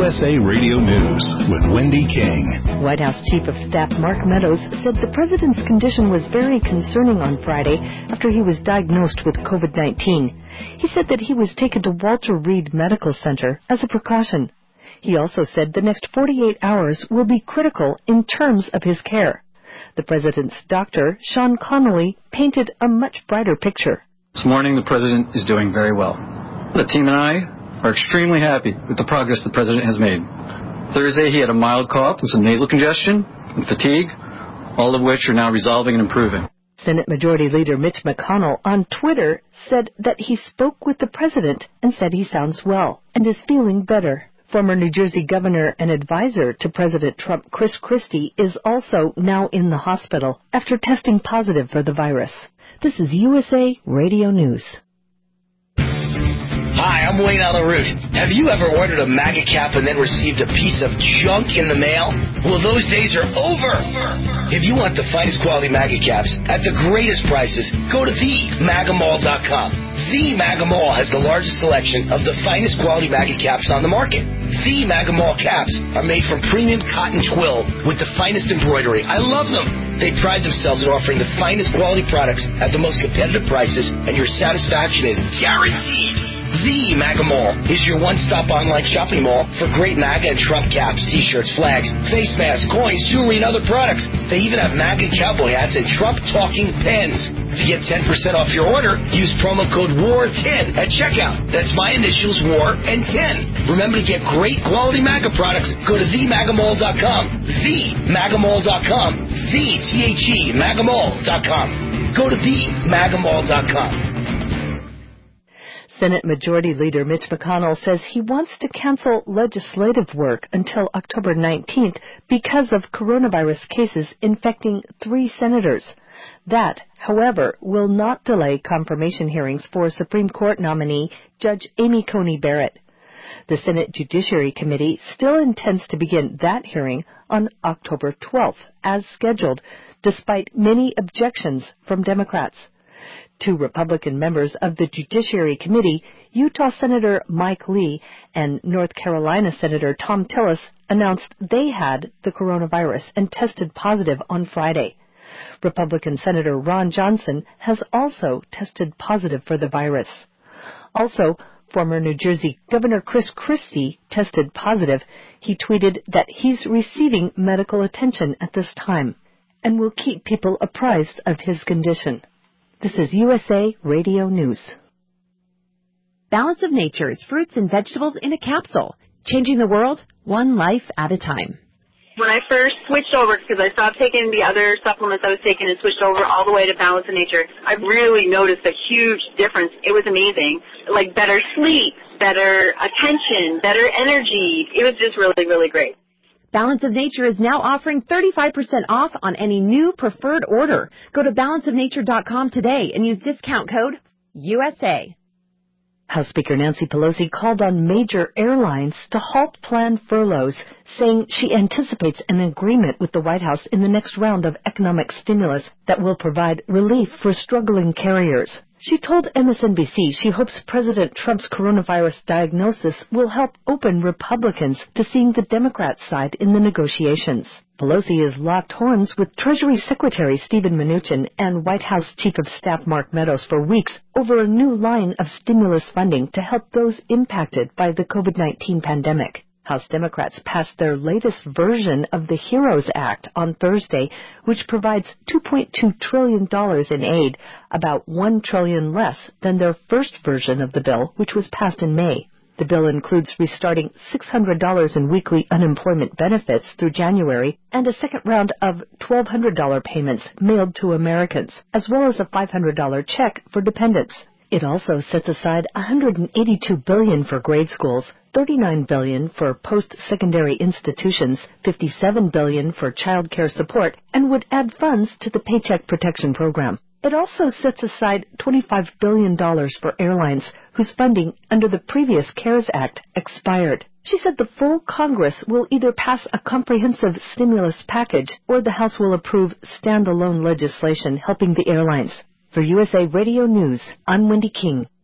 USA Radio News with Wendy King. White House Chief of Staff Mark Meadows said the president's condition was very concerning on Friday after he was diagnosed with COVID-19. He said that he was taken to Walter Reed Medical Center as a precaution. He also said the next 48 hours will be critical in terms of his care. The president's doctor, Sean Connolly, painted a much brighter picture. This morning, the president is doing very well. The team and I are extremely happy with the progress the president has made. Thursday, he had a mild cough and some nasal congestion and fatigue, all of which are now resolving and improving. Senate Majority Leader Mitch McConnell on Twitter said that he spoke with the president and said he sounds well and is feeling better. Former New Jersey governor and advisor to President Trump, Chris Christie, is also now in the hospital after testing positive for the virus. This is USA Radio News. Hi, I'm Wayne on the Root. Have you ever ordered a MAGA cap and then received a piece of junk in the mail? Well, those days are over. If you want the finest quality MAGA caps at the greatest prices, go to themagamall.com. The MAGA Mall has the largest selection of the finest quality MAGA caps on the market. The MAGA Mall caps are made from premium cotton twill with the finest embroidery. I love them. They pride themselves in offering the finest quality products at the most competitive prices, and your satisfaction is guaranteed. The MAGA Mall is your one-stop online shopping mall for great MAGA and Trump caps, T-shirts, flags, face masks, coins, jewelry, and other products. They even have MAGA cowboy hats and Trump-talking pens. To get 10% off your order, use promo code WAR10 at checkout. That's my initials, WAR and 10. Remember to get great quality MAGA products. Go to themagamall.com. Themagamall.com. The magamall.com. Go to themagamall.com. Senate Majority Leader Mitch McConnell says he wants to cancel legislative work until October 19th because of coronavirus cases infecting 3 senators. That, however, will not delay confirmation hearings for Supreme Court nominee Judge Amy Coney Barrett. The Senate Judiciary Committee still intends to begin that hearing on October 12th, as scheduled, despite many objections from Democrats. 2 Republican members of the Judiciary Committee, Utah Senator Mike Lee and North Carolina Senator Thom Tillis, announced they had the coronavirus and tested positive on Friday. Republican Senator Ron Johnson has also tested positive for the virus. Also, former New Jersey Governor Chris Christie tested positive. He tweeted that he's receiving medical attention at this time and will keep people apprised of his condition. This is USA Radio News. Balance of Nature's fruits and vegetables in a capsule, changing the world one life at a time. When I first switched over, because I stopped taking the other supplements I was taking and switched over all the way to Balance of Nature, I really noticed a huge difference. It was amazing. Like better sleep, better attention, better energy. It was just really, really great. Balance of Nature is now offering 35% off on any new preferred order. Go to balanceofnature.com today and use discount code USA. House Speaker Nancy Pelosi called on major airlines to halt planned furloughs, saying she anticipates an agreement with the White House in the next round of economic stimulus that will provide relief for struggling carriers. She told MSNBC she hopes President Trump's coronavirus diagnosis will help open Republicans to seeing the Democrat side in the negotiations. Pelosi has locked horns with Treasury Secretary Steven Mnuchin and White House Chief of Staff Mark Meadows for weeks over a new line of stimulus funding to help those impacted by the COVID-19 pandemic. House Democrats passed their latest version of the HEROES Act on Thursday, which provides $2.2 trillion in aid, about $1 trillion less than their first version of the bill, which was passed in May. The bill includes restarting $600 in weekly unemployment benefits through January and a second round of $1,200 payments mailed to Americans, as well as a $500 check for dependents. It also sets aside $182 billion for grade schools, $39 billion for post-secondary institutions, $57 billion for child care support, and would add funds to the Paycheck Protection Program. It also sets aside $25 billion for airlines whose funding under the previous CARES Act expired. She said the full Congress will either pass a comprehensive stimulus package or the House will approve standalone legislation helping the airlines. For USA Radio News, I'm Wendy King.